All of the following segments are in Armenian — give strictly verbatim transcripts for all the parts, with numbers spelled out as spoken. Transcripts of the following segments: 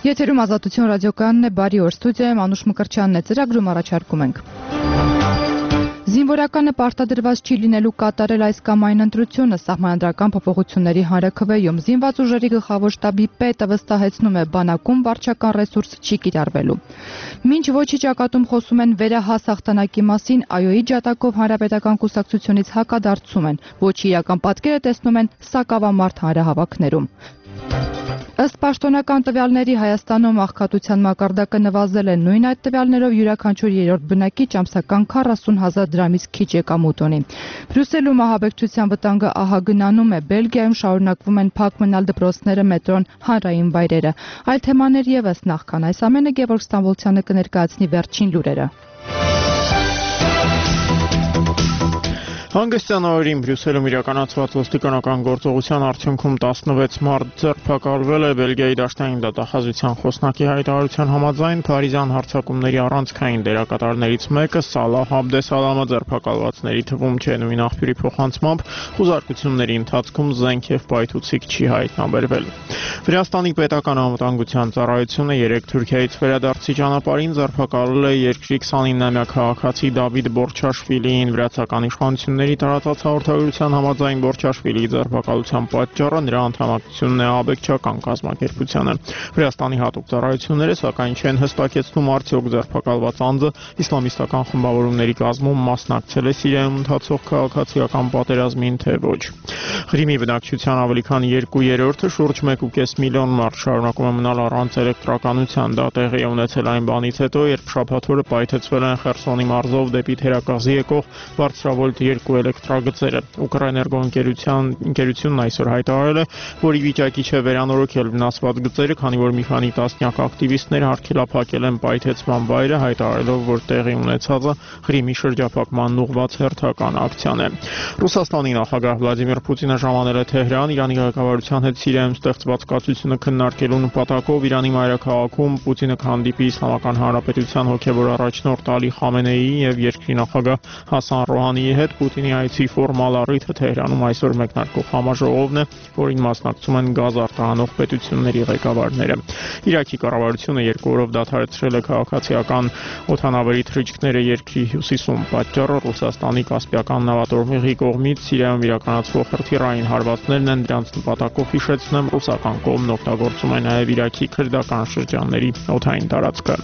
Եթերում Ազատություն ռադիոկայանն է, բարի օր, ստուդիայում Անուշ Մկրտչյանն է, ծրագրում առաջարկում ենք։ Զինվորականը պարտադրված չի լինելու կատարել այս կամ այն ընտրությունը սահմանադրական փոփոխությունների հանրաքվեում։ Զինված ուժերի գլխավոր շտաբի պետը վստահեցնում է, բանակում վարչական ռեսուրս չի կիրառվելու։ Մինչ ոչի ճակատում խոսում են վերահաս հաղթանակի մասին, ԱՅՈ-ի ջատակով հանրապետական կուսակցությունից հակադարձում են, ոչի իրական պատկերը տեսնում են սակավամարդ հանրահավաքներում։ Ըստ պաշտոնական տվյալների Հայաստանում աղքատության մակարդակը նվազել է, նույն այդ տվյալներով յուրաքանչյուր երրորդ բնակիչ ամսական քառասուն հազար դրամից քիչ եկամուտ ունի։ Բրյուսելում ահաբեկչության վտանգը ահա գնանում է, Բելգիայում շարունակվում են փակ մնալ դպրոցները, մետրոն, հանրային վայրերը։ Այլ թեմաներ ևս նախքան այս ամենը Գևորգ Ստամբոլցյանը կներկայացնի վերջին լուրերը։ Հանգստյան օրերին Բրյուսելում իրականացված ոստիկանական գործողության արդյունքում տասնվեց մարդ ձերբակալվել է։ Բելգիայի դաշնային դատախազության խոսնակի հայտարարության համաձայն Փարիզյան հարձակումների առանցքային դերակատարներից մեկը Սալահ Աբդեսալամը ձերբակալվածների թվում չէ, նույն աղբյուրի փոխանցմամբ խուզարկությունների ընթացքում զենք եւ պայթուցիկ չի հայտնաբերվել։ Վրաստանի պետական անվտանգության ծառայությունը երեկ Թուրքիայից վերադարձի ճանապարհին ձերբակալել է երկրի քսանինամյա քաղաքացի Դավիթ Բորչաշվիլիին։ Վրացական իշխանությունների տարածած հաղորդագրության համաձայն Բորչաշվիլիի ձերբակալության պատճառը նրա անդամակցությունն է ահաբեկչական կազմակերպությանը։ Վրաստանի հատուկ ծառայությունները սակայն չեն հստակեցնում արդյոք ձերբակալված անձը իսլամիստական խմբավորումների կազմում մասնակցել է Սիրիայում ընթացող քաղաքացիական պատերազմին, թե ոչ։ Ղրիմի բնակչության ավելի քան երկու երրորդը շուրջ մեկ ու կես միլիոն մարդ շարունակում է մնալ առանց էլեկտրականության։ Դա տեղի է ունեցել այն բանից հետո, երբ շաբաթ օրը պայթեցվել են Խերսոնի մարզով դեպի Թերակղզի եկող բարձրավոլտ երկու էլեկտրագծերը։ Ուկրաէներգո ընկերությունն այսօր հայտարարել է, որ ի վիճակի չէ վերանորոգել վնասված գծերը, քանի որ մի քանի տասնյակ ակտիվիստներ արգելափակել են պայթեցման վայրը, հայտարարելով, որ տեղի ունեցածը Ղրիմի շրջափակման ուղղված հերթական ակցիան է։ Ռուսաստանի նախագահ Վլադիմիր Պուտինը ժամանել է Թեհրան Իրանի ղեկավարության հետ Սիրիայում ստեղծված կացությունը քննարկելու նպատակով։ Իրանի մայրաքաղաքում Պուտինը կհանդիպի Իսլամական Հանրապետության հոգևոր առաջնորդ Ալի Խամենեիի եւ երկրի նախագահ Հասան Ռոհանիի հետ։ Պուտինի այցի ֆորմալ առիթը Թեհրանում այսօր մեկնարկող համաժողովն է, որին մասնակցում են գազ արտահանող պետությունների ղեկավարները։ Իրաքի կառավարությունը երկու օրով դադարեցրել է քաղաքացիական օդանավերի թռիչքները երկրի հյուսիսում։ Պատճառը Ռուսաստանի Կասպիական նավատորմիղի կողմից Սիրիայում իրականացվող հրթիռային հարվածներն են։ Դրանց նպատակով հիշեցնեմ, ռուսական կողմն օգտագործում է նաև Իրաքի քրդական շրջանների օդային տարածքը։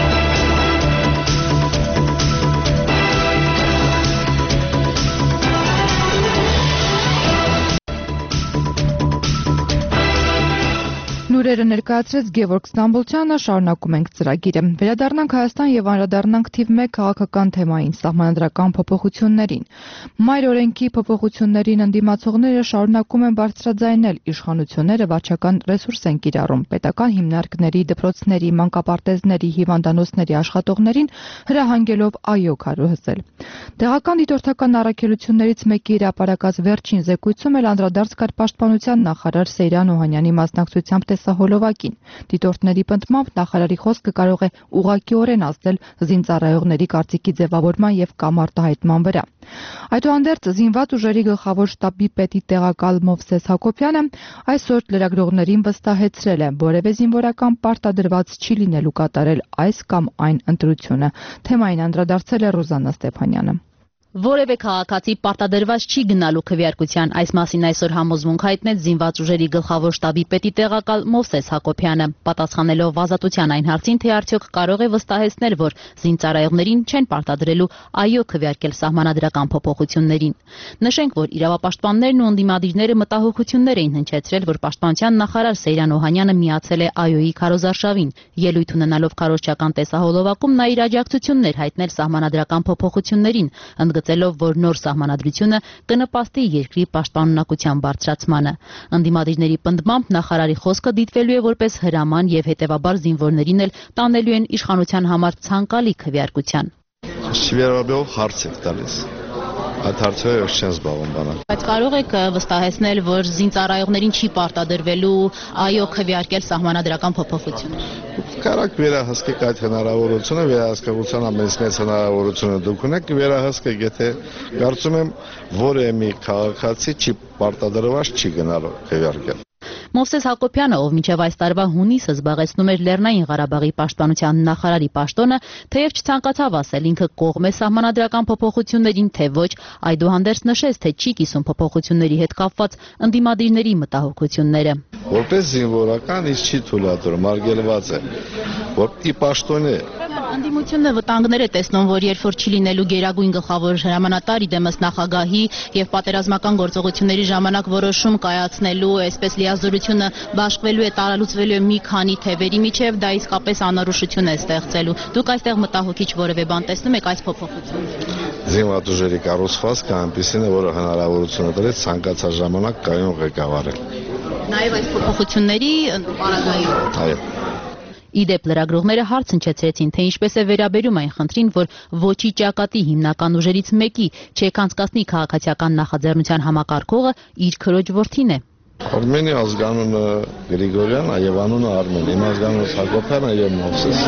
Լուրերը ներկայացրեց Գևորգ Ստամբոլցյանը, շարունակում ենք ծրագիրը։ Վերադառնանք Հայաստան եւ անդրադառնանք թիվ մեկ քաղաքական թեմային՝ սահմանադրական փոփոխություններին։ Մայր օրենքի փոփոխություններին ընդդիմացողները շարունակում են բարձրաձայնել, իշխանությունները վարչական ռեսուրս են կիրառում, պետական հիմնարկների, դպրոցների, մանկապարտեզների, հիվանդանոցների աշխատողներին հրահանգելով ԱՅՈ քարոզել։ Տեղական դիտորդական առաքելություններից մեկի հրապարակած վերջին զեկույցում էլ անդրադարձ կար պաշտպանության նախարար Սեյրան Օհանյանի մասնակցությամբ տեսահոլովակին։ Դիտորդների պնդմամբ նախարարի խոսքը կարող է ուղղակիորեն ազդել զինծառայողների կարծիքի ձևավորման եւ կամ արտահայտման վրա։ Այդուհանդերձ զինված ուժերի գլխավոր շտաբի պետի տեղակալ Մովսես Հակոբյանը այսօր լրագրողներին վստահեցրել է, որևէ զինվորական պարտադրված չի լինելու կատարել այս կամ այն ընտրությունը։ Թեմային անդրադարձել է Ռուզաննա Ստեփանյանը։ Որևէ քաղաքացի պարտադրված չի գնալու քվեարկության, այս մասին այսօր համոզմունք հայտնեց զինված ուժերի գլխավոր շտաբի պետի տեղակալ Մովսես Հակոբյանը, պատասխանելով Ազատության այն հարցին, թե արդյոք կարող է վստահեցնել, որ զինծառայողներին չեն պարտադրելու ԱՅՈ քվեարկել սահմանադրական փոփոխություններին։ Նշենք, որ իրավապաշտպաններն ու ընդդիմադիրները մտահոգություններ էին հնչեցրել, որ պաշտպանության նախարար Սեյրան Օհանյանը միացել է ԱՅՈ-ի քարոզարշավին։ Ելույթ ունենալով քարոզչական տեսահոլովակում նա իր աջակցությունն հայտնել սահմանադրական փոփոխություններին, ընդգծելով, որ նոր սահմանադրությունը կնպաստի երկրի պաշտպանունակության բարձրացմանը։ Ընդդիմադիրների պնդմամբ նախարարի խոսքը դիտվելու է որպես հրաման եւ հետեւաբար զինվորներին էլ տանելու են իշխանության համար ցանկալի քվեարկության։ Շվերաբով հարց եք տալիս։ Այդ հարցերը ոչ չեն զբաղվում բանալ։ Բայց կարող եք վստահեցնել, որ զինծառայողներին չի պարտադրվելու ԱՅՈ քվեարկել սահմանադրական փոփոխություն։ Կարակ վերահսկեք այդ հնարավորությունը, վերահսկողության ամենից մեծ հնարավորությունը դուք ունեք, վերահսկեք, եթե կարծում եմ, որևէ մի քաղաքացի չի պարտադրված չի գնալու քվեարկել։ Մովսես Հակոբյանը, ով մինչև այս տարվա հունիսը զբաղեցնում էր Լեռնային Ղարաբաղի պաշտպանության նախարարի պաշտոնը, թեև չցանկացավ ասել ինքը կողմ է սահմանադրական փոփոխություններին, թե ոչ, այդուհանդերձ նշեց, թե չի կիսում փոփոխությունների հետ կապված ընդդիմադիրների մտահոգությունները։ Որպես զինվորական ինձ չի թույլատրում, արգելված է, որ ի պաշտոնե Ընդդիմությունը վտանգներ է տեսնում, որ երբ որ չի լինելու գերագույն գլխավոր հրամանատար իդեմս նախագահի եւ պատերազմական գործողությունների ժամանակ որոշում կայացնելու, այսպես լիազորությունը բաշխվելու է, տարալուծվելու է մի քանի թևերի միջև, դա իսկապես անորոշություն է ստեղծելու։ Դուք այստեղ մտահոգիչ որևէ բան տեսնում եք այս փոփոխությունից։ Զինված ուժերի կառուցվածքը այնպիսին է, որը հնարավորություն տալիս ցանկացած ժամանակ կայուն ղեկավարել։ Նաեւ այս փոփոխությունների պարագայում։ Այո։ Իդեպ լրագրողները հարց հնչեցրեցին, թե ինչպես է վերաբերում այն խնդրին, որ ոչի ճակատի հիմնական ուժերից մեկի չեկանցկացնի քաղաքացիական նախաձեռնության համակարգողը իր քրոջ որդին է։ Արմենի ազգանունը Գրիգորյան, եւ անունը Արմեն, իմ ազգանունս Հակոբյան եւ Մովսես։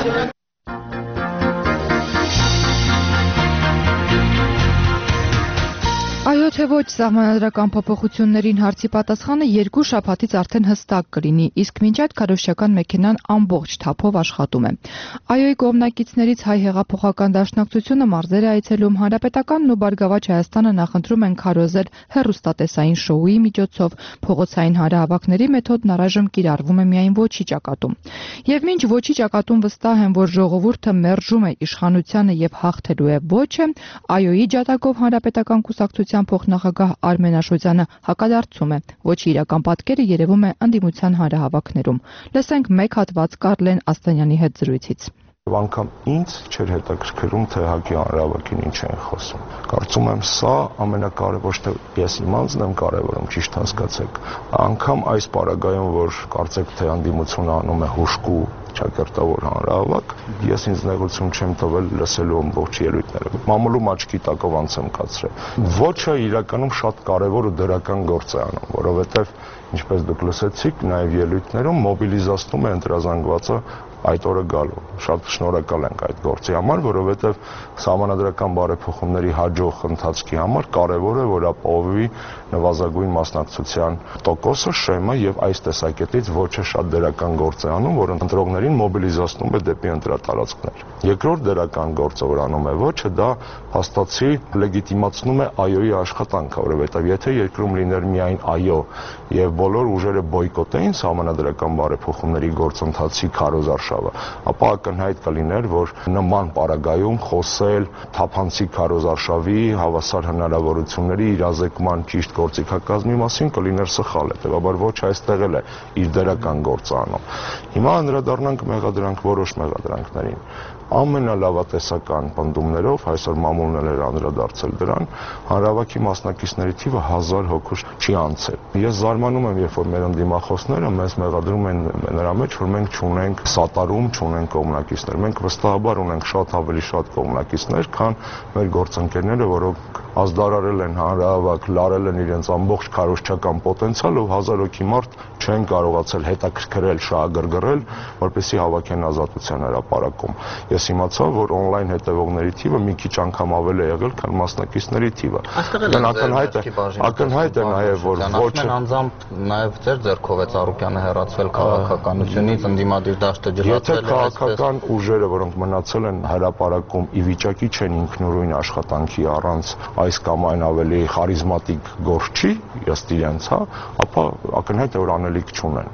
Այո, թե ոչ սահմանադրական փոփոխություններին հարցի պատասխանը երկու շաբաթից արդեն հստակ կլինի, իսկ մինչ այդ քարոզչական մեքենան ամբողջ թափով աշխատում է։ ԱՅՈ-ի կողմնակիցներից Հայ հեղափոխական դաշնակցությունը մարզեր է այցելում, Հանրապետականն ու Բարգավաճ Հայաստանը նախընտրում են քարոզել հեռուստատեսային շոուի միջոցով, փողոցային հանրահավաքների մեթոդն առայժմ կիրառվում է միայն ոչի ճակատում։ Եվ մինչ ոչի ճակատում վստահ են, որ ժողովուրդը մերժում է իշխանությանը եւ հաղթելու է ոչը, ԱՅՈ-ի ջատագով Հանրապետական կուսակցության փոխնախագահ Արմեն Աշոտյանը հակադարձում է։ Ոչի իրական պատկերը երևում է ընդդիմության հանրահավաքներում։ Լսենք մեկ հատված Կարլեն Աստանյանի հետ զրույցից։ Անգամ ինձ չէր հետաքրքրում, թե ՀԱԿ-ի հանրահավաքին ինչ են խոսում։ Կարծում եմ, սա ամենակարևոր, ոչ թե ես իմ անձն եմ կարևորում, ճիշտ հասկացեք։ Անգամ այս պարագայում, որ կարծեք թե ընդդիմությունը անում է հուժկու ճակերտավոր հանրահավաք, ես ինձ նեղություն չեմ տվել լսելու ամբողջ ելույթները։ Մամուլու աչքի տակով անց եմ կացրել։ Ոչը իրականում շատ կարևոր ու դրական գործ է անում, որովհետև ինչպես դուք լսեցիք, նաև ելույթներում մոբիլիզացնում է ընտրազանգվածը այդ օրը գալու։ Շատ շնորհակալ ենք այդ գործի համար, որովհետև սահմանադրական բարեփոխումների հաջող ընթացքի համար կարևոր է, որ ապահովի նվազագույն մասնակցության տոկոսը, շեմը եւ այս տեսակետից ոչը շատ դրական գործ է անում, որ ընտրողներին մոբիլիզացնում է դեպի ընտրատարածքներ։ Երկրորդ դրական գործը, որ անում է ոչը, դա հաստատի լեգիտիմացնում է ԱՅՈ-ի աշխատանքը, որովհետև եթե երկրում լիներ միայն ԱՅՈ եւ բոլոր ուժերը բոյկոտեին սահմանադրական բարեփոխումների գործընթացի քարոզարշավը, ապա ակնհայտ կլիներ, որ նման պարագայում խոսել թափանցիկ քարոզարշավի հավասար հնարավորությունների իրազեկման ճիշտ գործիքակազմի մասին կլիներ սխալ, հետեւաբար ոչ այստեղ էլ է իր դրական գործը անում։ Հիմա անդրադառնանք մեղադրանք որոշ մեղադրանքներին։ Ամենալավատեսական պնդումներով, այսօր մամուլն էր անդրադարձել դրան, հանրահավաքի մասնակիցների թիվը հազար հոգու չի անցել։ Ես զարմանում եմ, երբ որ մեր ընդդիմախոսները մեզ մեղադրում են նրա մեջ, որ մենք չունենք սատարում, չունենք կողմնակիցներ։ Մենք վստահաբար ունենք շատ ավելի շատ կողմնակիցներ, քան մեր գործընկերները, որոնք ազդարարել են հանրահավաք, լարել են իրենց ամբողջ քարոզչական պոտենցիալը, ու հազար հոգի մարդ չեն կարողացել հետաքրքրել, շահագրգռել, որպեսզի հավաքեն ազատության հրապարակում։ Ես իմացա, որ on-line հետևողների թիվը մի քիչ անգամ ավել է եղել, քան մասնակիցների թիվը։ Ակնհայտ է, ակնհայտ է նաև, որ ոչը անձամբ նաև ձեր ձեռքով է Ծառուկյանը հեռացվել քաղաքականությունից, ընդդիմադիր դաշտը ջրացել է։ Եթե քաղաքական ուժերը, որոնք մնացել են հրապարակում, ի վիճակի չեն ինքնուրույն աշխատանքի առանց այս կամ այն ավելի խարիզմատիկ գործի, ըստ իրենց, հա, ապա ակնհայտ է, որ անելիք չունեն։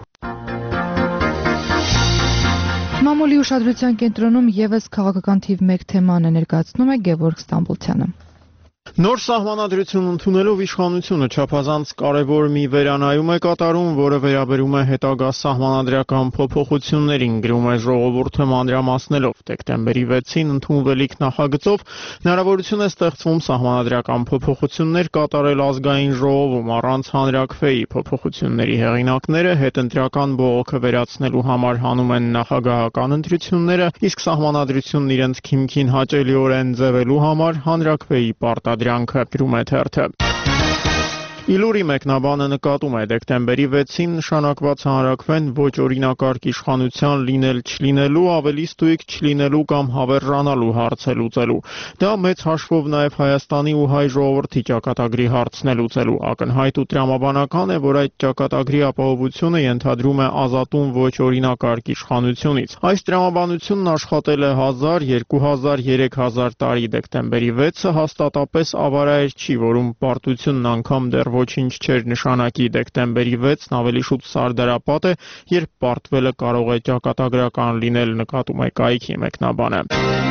Մամուլի ուշադրության կենտրոնում եւս քաղաքական թիվ մեկ թեման է ներկայացնում է Գևորգ Ստամբոլցյանը։ Նոր սահմանադրություն ընդունելով իշխանությունը չափազանց կարևոր մի վերանայում է կատարում, որը վերաբերում է հետագա սահմանադրական փոփոխություններին, գրում է ժողովուրդը մանրամասնելով։ Դեկտեմբերի վեցին ընդունվելիք նախագծով հնարավորություն է ստեղծվում սահմանադրական փոփոխություններ կատարել ազգային ժողովում առանց հանրաքվեի։ Փոփոխությունների հեղինակները հետընտրական բողոքը վերացնելու համար հանում են նախագահական ընտրությունները, իսկ սահմանադրությունն իրենց քիմքին հաճելիորեն ձևելու համար հանրաքվեի պարտադրանքը, գրում է թերթը։ Իլուրի մեկնաբանը նկատում է դեկտեմբերի վեցին նշանակված հանրակրվեն ոչ օրինակարգ իշխանության լինել չլինելու, ավելի ստույգ չլինելու կամ հավերժանալու հարցը լուծելու։ Դա մեծ հաշվով նաև Հայաստանի ու հայ ժողովրդի ճակատագրի հարցն է լուծելու։ Ակնհայտ ու տրամաբանական է, որ այդ ճակատագրի ապահովությունը ենթադրում է ազատում ոչ օրինակարգ իշխանությունից։ Այս տրամաբանությունն աշխատել է հազար, երկու հազար, երեք հազար տարի դեկտեմբերի վեցը հաստատապես ավարայր չի, որում պարտությունն անգամ դեռ ոչինչ չէր նշանակի դեկտեմբերի վեցն ավելի շուտ սարդարապատ է, երբ պարտվելը կարող է ճակատագրական լինել, նկատում է կայքի մեկնաբանը։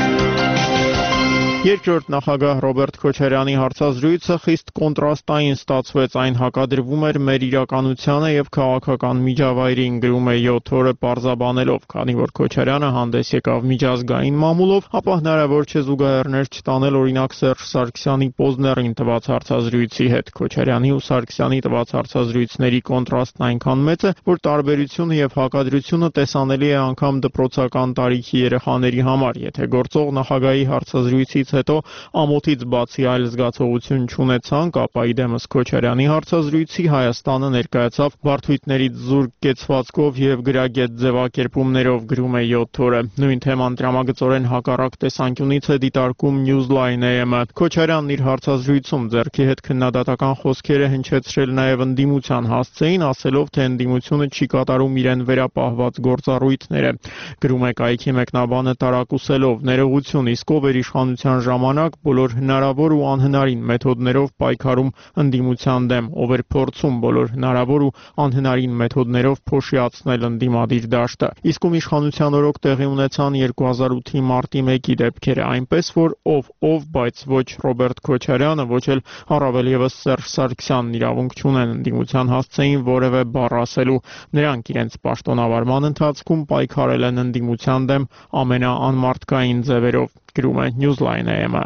Երկրորդ նախագահ Ռոբերտ Քոչարյանի հարցազրույցը խիստ կոնտրաստային ստացվեց, այն հակադրվում էր մեր իրականությանը եւ քաղաքական միջավայրին, գրում է յոթ օրը պարզաբանելով, քանի որ Քոչարյանը հանդես եկավ միջազգային մամուլով, ապա հնարավոր չէ զուգահեռներ չտանել օրինակ Սերժ Սարգսյանի Պոզներին տված հարցազրույցի հետ։ Քոչարյանի ու Սարգսյանի տված հարցազրույցների կոնտրաստն այնքան մեծ է, որ տարբերությունը եւ հակադրությունը տեսանելի է անգամ դպրոցական տարիքի երեխաների համար, եթե գործող նախագահի հարցազրույցից հետո ամոթից բացի այլ զգացողություն չունեցանք, ապա իդեմս Քոչարյանի հարցազրույցի Հայաստանը ներկայացավ բարդույթներից զուրկ կեցվածքով եւ գրագետ ձևակերպումներով, գրում է յոթ օրը։ Նույն թեման տրամագծորեն հակառակ տեսանկյունից է դիտարկում Newsline-ը։ Քոչարյանն իր հարցազրույցում ձեռքի հետ քննադատական խոսքեր է հնչեցրել նաեւ ընդդիմության հասցեին, ասելով, թե ընդդիմությունը չի կատարում իրեն վերապահված գործառույթները։ Գրում է կայքի մեկնաբանը տարակուսելով, ներողություն, իսկ ով էր իշխանության ժամանակ բոլոր հնարավոր ու անհնարին մեթոդներով պայքարում ընդդիմության դեմ, ով էր փորձում բոլոր հնարավոր ու անհնարին մեթոդներով փոշիացնել ընդդիմադիր դաշտը։ Իսկ ում իշխանության օրոք տեղի ունեցան երկու հազար ութի մարտի մեկի դեպքերը, այնպես որ ով ով, բայց ոչ Ռոբերտ Քոչարյանը, ոչ էլ առավել եւս Սերժ Սարգսյանն իրավունք չունեն ընդդիմության հասցեին որևէ բառ ասելու։ Նրանք իրենց պաշտոնավարման ընթացքում պայքարել են ընդդիմության դեմ ամենաանմարդկային ձևերով, գրում է Newsline-ը։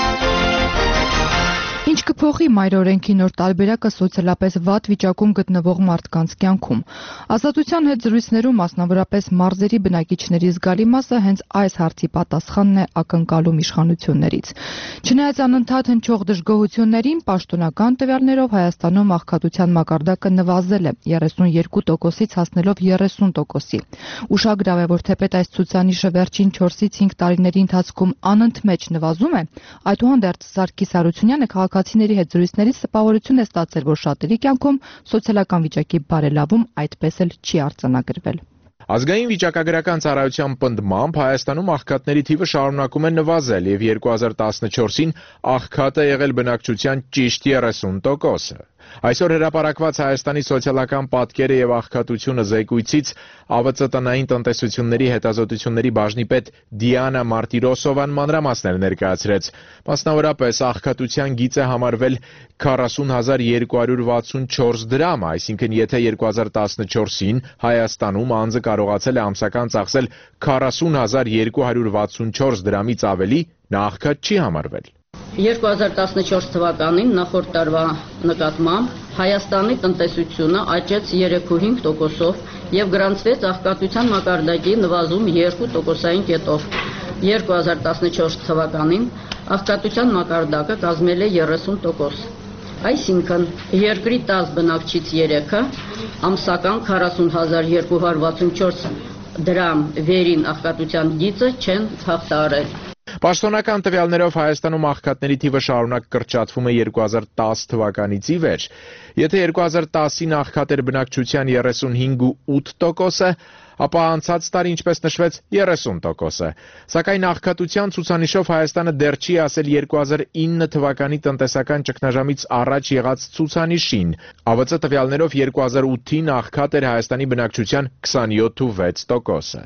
Ինչ կփոխի մայր օրենքի նոր տարբերակը սոցիալապես վատ վիճակում գտնվող մարդկանց կյանքում։ Ազատության հետ զրույցներում մասնավորապես մարզերի բնակիչների զգալի մասը հենց այս հարցի պատասխանն է ակնկալում իշխանություններից։ Չնայած անընդհատ հնչող դժգոհություններին, պաշտոնական տվյալներով Հայաստանում աղքատության մակարդակը նվազել է երեսունյոթ տոկոսից հասնելով երեսուն տոկոսի։ Ուշագրավ է, որ թեպետ այս ցուցանիշը վերջին չորսից հինգ տարիների ընթացքում անընդմեջ նվազում է, այդուհանդերձ Սարգիս Հարությունյանը քաղաքացիների հետ զրույցներից տպավորություն է ստացել, որ շատերի կյանքում սոցիալական վիճակի բարելավում այդպես էլ չի արձանագրվել։ Ազգային վիճակագրական ծառայության պնդմամբ Հայաստանում աղքատների թիվը շարունակում է նվազել եւ երկու հազար տասնչորսին աղքատը եղել բնակչության ճիշտ երեսուն տոկոսը։ Այսօր հրապարակված Հայաստանի սոցիալական պատկերը եւ աղքատությունը զեկույցից Ա V Ծ տնային տնտեսությունների հետազոտությունների բաժնի պետ Դիանա Մարտիրոսովան մանրամասներ ներկայացրեց։ Մասնավորապես աղքատության գիծ է համարվել քառասուն հազար երկու հարյուր վաթսունչորս դրամ, այսինքն եթե երկու հազար տասնչորսին Հայաստանում անձը կարողացել է ամսական ծախսել քառասուն հազար երկու հարյուր վաթսունչորս դրամից ավելի, նա աղքատ չի համարվել։ երկու հազար տասնչորս թվականին նախորդ տարվա նկատմամբ Հայաստանի տնտեսությունը աճեց երեք կόμma հինգ տոկոսով եւ գրանցվեց աղքատության մակարդակի նվազում երկու տոկոսային կետով։ երկու հազար տասնչորս թվականին աղքատության մակարդակը կազմել է երեսուն տոկոս։ Այսինքն երկրի տասը բնակչից երեքը ամսական քառասուն հազար երկու հարյուր վաթսունչորս դրամ վերին աղքատության գիծը չեն հաղթահարել։ Պաշտոնական տվյալներով Հայաստանում աղքատների թիվը շարունակ կրճատվում է երկու հազար տասը թվականից ի վեր։ Եթե երկու հազար տասին աղքատ էր բնակչության երեսուն հինգ կόμma ութ տոկոսը, ապա անցած տարի, ինչպես նշվեց, երեսուն տոկոսը։ Սակայն աղքատության ցուցանիշով Հայաստանը դեռ չի ասել երկու հազար ինը թվականի տնտեսական ճգնաժամից առաջ եղած ցուցանիշին։ Ա V Ծ տվյալներով երկու հազար ութին աղքատ էր Հայաստանի բնակչության քսանյոթ կόμma վեց տոկոսը։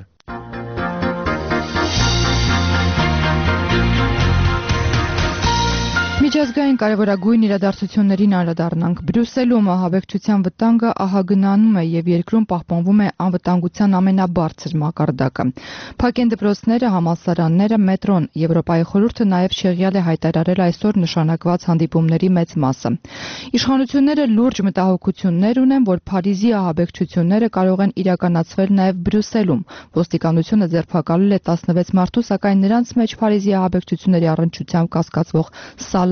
Միջազգային կարևորագույն իրադարձություններին անդրադառնանք։ Բրյուսելում ահաբեկչության վտանգը ահագնանում է եւ երկրում պահպանվում է անվտանգության ամենաբարձր մակարդակը։ Փակ են դպրոցները, համալսարանները, մետրոն։ Եվրոպայի խորհուրդը նաեւ շեղյալ է հայտարարել այսօր նշանակված հանդիպումների մեծ մասը։ Իշխանությունները լուրջ մտահոգություններ ունեն, որ Փարիզի ահաբեկչությունները կարող են իրականացվել նաեւ Բրյուսելում։ Ոստիկանությունը ձերբակալել է տասնվեց մարդու, սակայն նրանց մեջ Փարիզի ահաբեկչությունների առնչությամբ կասկածվող Սալա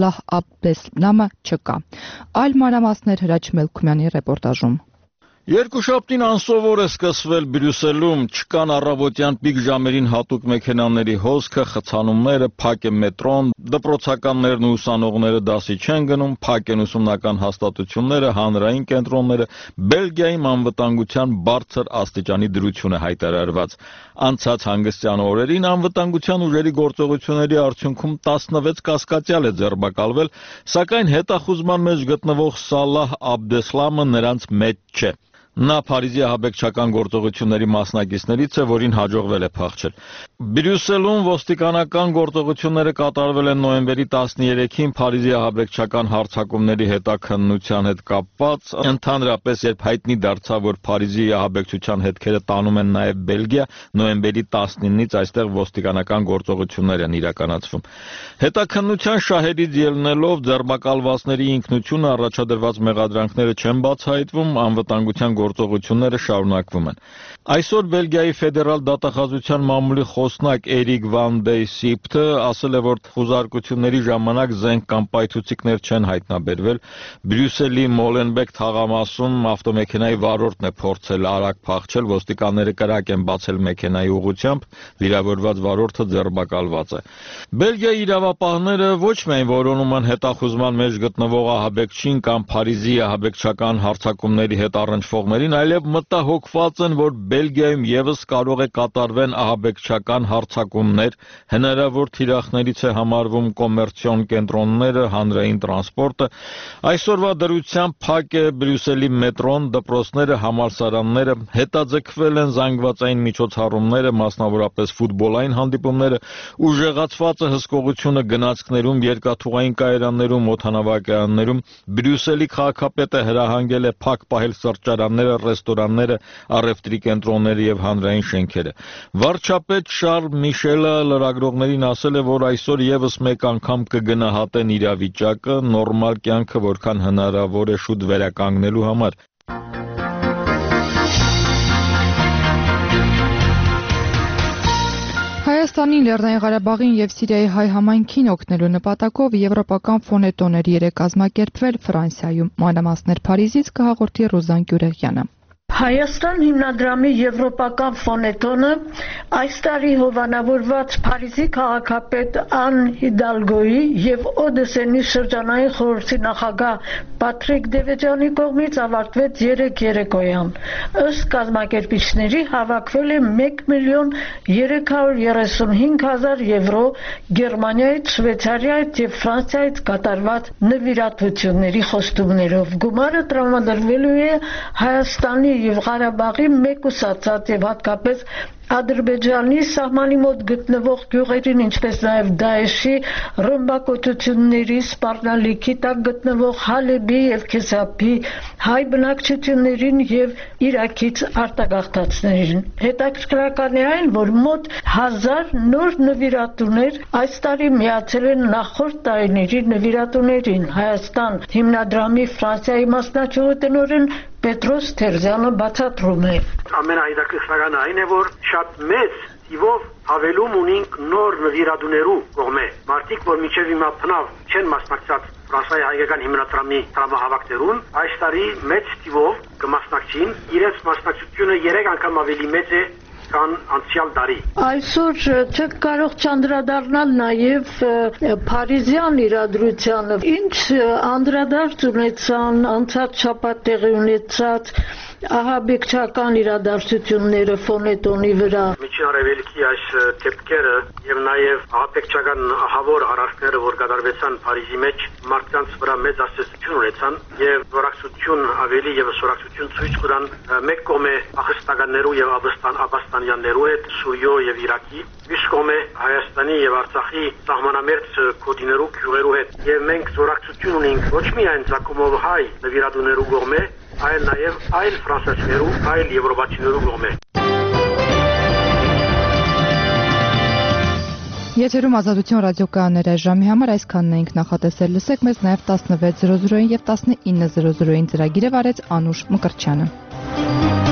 Սալահ Աբդեսլամը չկա։ Այլ մանրամասներ Հրաչ Մելքումյանի ռեպորտաժում։ Երկուշաբթին անսովոր է սկսվել Բրյուսելում, չկան առավոտյան պիկ ժամերին հատուկ մեքենաների հոսքը, խցանումները, փակ է մետրոն, դպրոցականներն ու ուսանողները դասի չեն գնում, փակ են ուսումնական հաստատությունները, հանրային կենտրոնները, Բելգիայում անվտանգության բարձր աստիճանի դրություն է հայտարարված։ Անցած հանգստյան օրերին անվտանգության ուժերի գործողությունների արդյունքում տասնվեց կասկածյալ է ձերբակալվել, սակայն հետախուզման մեջ գտնվող Սալահ Աբդեսլամը նրանց մեջ չէ։ Նա Փարիզի ահաբեկչական գործողությունների մասնակիցներից է, որին հաջողվել է փախչել։ Բրյուսելում ոստիկանական գործողությունները կատարվել են նոյեմբերի տասներեքին Փարիզի ահաբեկչական հարձակումների հետաքննության հետ կապված, ընդհանրապես երբ հայտնի դարձավ, որ Փարիզի ահաբեկչության հետքերը տանում են նաև Բելգիա, նոյեմբերի տասնինից այստեղ ոստիկանական գործողություններ են իրականացվում։ Հետաքննության շահերից ելնելով ձերբակալվածների ինքնությունը, առաջադրված մեղադրանքները չեն բացահայտվում, անվտանգության գործողությունները շարունակվում են։ Այսօր Բելգիայի ֆեդերալ դատախազության մամուլի խոսնակ Էրիկ Վան դեյ Սիպթը ասել է, որ խուզարկությունների ժամանակ զենք կամ պայթուցիկներ չեն հայտնաբերվել։ Բրյուսելի Մոլենբեկ թաղամասում ավտոմեքենայի վարորդն է փորձել արագ փախչել, ոստիկանները կրակ են բացել մեքենայի ուղղությամբ, վիրավորված վարորդը ձերբակալված է։ Բելգիայի իրավապահները ոչ միայն որոնում են հետախուզման մեջ գտնվող ահաբեկչին կամ Փարիզի ահաբեկչական հարձակումների հետ առնչվողներին, այլև մտահոգված են, որ Բելգիայում եւս կարող է կատարվեն ահաբեկչական հարձակումներ, հնարավոր թիրախներից է համարվում կոմերցիոն կենտրոնները, հանրային տրանսպորտը։ Այսօրվա դրությամբ փակ է Բրյուսելի մետրոն, դպրոցները, համալսարանները, հետաձգվել են զանգվածային միջոցառումները, մասնավորապես ֆուտբոլային հանդիպումները, ուժեղացված է հսկողությունը գնացքներում, երկաթուղային կայարաններում, օդանավակայաններում։ Բրյուսելի քաղաքապետը հրահանգել է փակ պահել սրճարանները, ռեստորանները, առևտրի կենտրոնները եւ հանրային շենքերը։ Վարչապետ Շարլ Միշելը լրագրողներին ասել է, որ այսօր եւս մեկ անգամ կգնահատեն իրավիճակը, նորմալ կյանքը որքան հնարավոր է շուտ վերականգնելու համար։ Հայաստանի, Լեռնային Ղարաբաղին եւ Սիրիայի հայ համայնքին օգնելու նպատակով եվրոպական ֆոնետոներ երեք կազմակերպվել Ֆրանսիայում։ Մանրամասներ Փարիզից կհաղորդի Ռուզան Գյուրեղյանը։ Հայաստան հիմնադրամի եվրոպական ֆոնետոնը այս տարի հովանավորված Փարիզի քաղաքապետ Ան Հիդալգոյի եւ Օդեսենի շրջանային խորհրդի նախագահ Պատրիկ Դևեջյանի կողմից ավարտվեց երեք երեկոյան։ Ըստ կազմակերպիչների հավաքվել է մեկ միլիոն երեք հարյուր երեսունհինգ հազար եվրո Գերմանիայից, Շվեյցարիայից եւ Ֆրանսիայից կատարված նվիրատվությունների խոստումներով։ Գումարը տրամադրվելու է Հայաստանի եւ Ղարաբաղի մեկուսացած եւ հատկապես Ադրբեջանի սահմանի մոտ գտնվող գյուղերին, ինչպես նաև Դաեշի ռմբակոծությունների սպառնալիքի տակ գտնվող Հալեբի եւ Քեսափի հայ բնակչություններին եւ Իրաքից արտագաղթածներին։ Հետաքրքրական է այն, որ մոտ հազար նոր նվիրատուներ այս տարի միացել են նախորդ տարիների նվիրատուներին։ Հայաստան հիմնադրամի Ֆրանսիայի մասնաճյուղի տնօրեն Պետրոս Թերզյանը բացատրում է։ Ամենահետաքրքրականը այն է, որ շատ մեծ թիվով հավելում ունենք նոր նվիրատուներու կողմէ։ Մարդիկ, որ մինչև հիմա բնավ չեն մասնակցած Ֆրանսիայի հայկական հիմնադրամի տրամահավաքներուն, այս տարի մեծ թիվով կմասնակցին, իրենց մասնակցությունը երեք անգամ ավելի մեծ է կան անցյալ տարի։ Այսօր չեք կարող չանդրադառնալ նաև Փարիզյան իրադրությանը։ Ինչ անդրադարձ ունեցան անցած շաբաթ տեղի ունեցած ահաբեկչական իրադարձությունները ֆոնետոնի վրա։ Միջին Արևելքի այս դեպքերը եւ նաեւ ահաբեկչական ահավոր արարքները, որ կատարվեցան Փարիզի մեջ, մարդկանց վրա մեծ ազդեցություն ունեցան եւ զորակցություն ավելի եւ զորակցություն ցույց կտան մեկ կողմէ ախստականներու եւ աբաստանյաններու հետ, Սուրիո եւ Իրաքի, մյուս կողմէ Հայաստանի եւ Արցախի սահմանամերձ կոդիներու գյուղերու հետ։ Եվ մենք զորակցություն ունենք ոչ միայն ցակումով հայ նվիրատուներու կողմէ, այլ նաև այլ ֆրանսիացիներու, այլ եվրոպացիներու կողմէ։ Եթերում Ազատություն ռադիոկայաններ այժմի համար այսքանն էինք նախատեսել։ Լսեք մեզ նաև տասնվեց զրո զրոին եւ տասնինը զրո զրոին ծրագիրը վարեց Անուշ Մկրտչյանը։